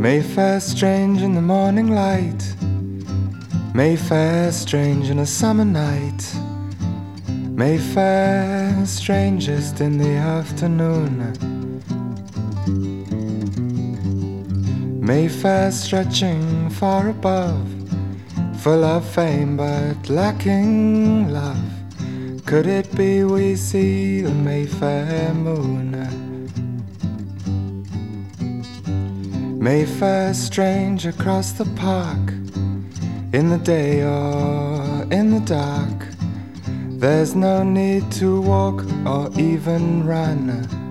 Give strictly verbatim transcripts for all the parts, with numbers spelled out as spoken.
Mayfair strange in the morning light, Mayfair strange in a summer night, Mayfair strangest in the afternoon, Mayfair stretching far above, full of fame but lacking love. Could it be we see the Mayfair moon? Mayfair strange across the park, in the day or in the dark. There's no need to walk or even run.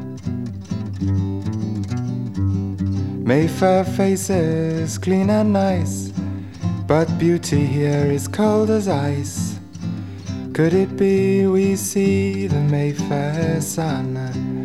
Mayfair faces clean and nice, but beauty here is cold as ice. Could it be we see the Mayfair sun?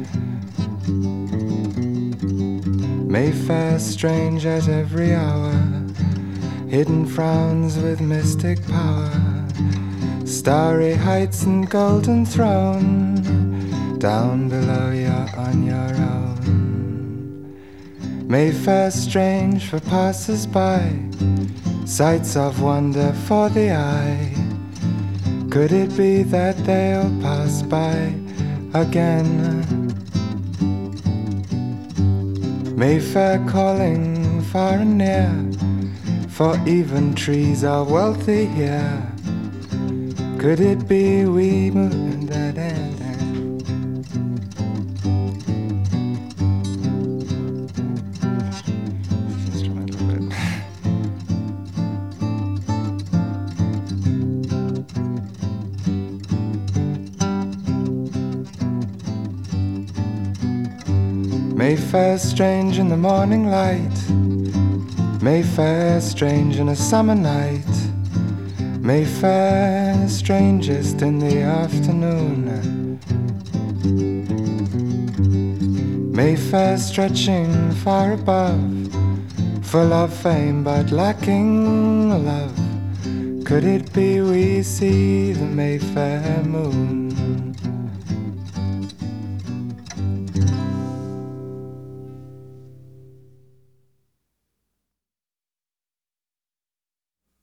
Mayfair strange at every hour, hidden frowns with mystic power, starry heights and golden throne. Down below you're on your own. Mayfair strange for passers-by, sights of wonder for the eye. Could it be that they'll pass by again? Mayfair calling far and near, for even trees are wealthy here. Could it be we move da, da, da. Instrumental bit. Mayfair strange in the morning light, Mayfair strange in a summer night, Mayfair strangest in the afternoon, Mayfair stretching far above, full of fame but lacking love. Could it be we see the Mayfair moon?